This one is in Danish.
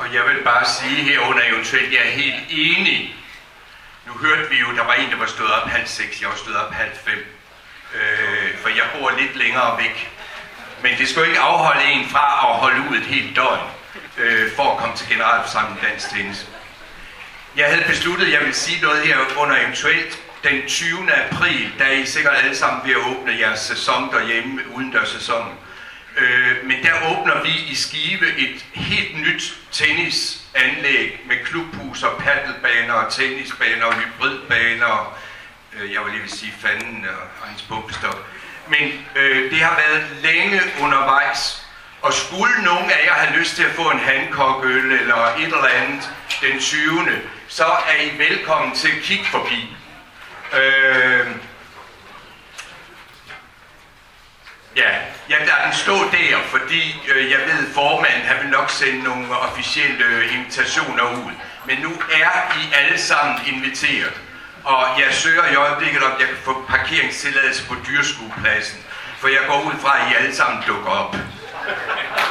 Og jeg vil bare sige herunder eventuelt, jeg er helt enig. Nu hørte vi jo, der var en, der var stået op 5:30, jeg var stået op 4:30. For jeg bor lidt længere væk. Men det skulle ikke afholde en fra at holde ud et helt døgn, for at komme til generalforsamling Dansk Tennis. Jeg havde besluttet, at jeg ville sige noget her under eventuelt den 20. april, da I sikkert alle sammen ved at åbne jeres sæson derhjemme, udendørssæsonen. Men der åbner vi i Skive et helt nyt tennisanlæg med klubhus og paddelbaner og tennisbaner og hybridbaner. Jeg vil lige vil sige fanden og hans pumpestop. Men det har været længe undervejs. Og skulle nogen af jer have lyst til at få en Hancock-øl eller et eller andet den 20. så er I velkommen til at kigge forbi. Ja, der den stå der, fordi jeg ved, formanden han vil nok sende nogle officielle invitationer ud. Men nu er I alle sammen inviteret. Og jeg søger i øjeblikket, om jeg kan få parkeringstilladelse på dyrskuepladsen. For jeg går ud fra, at I alle sammen dukker op.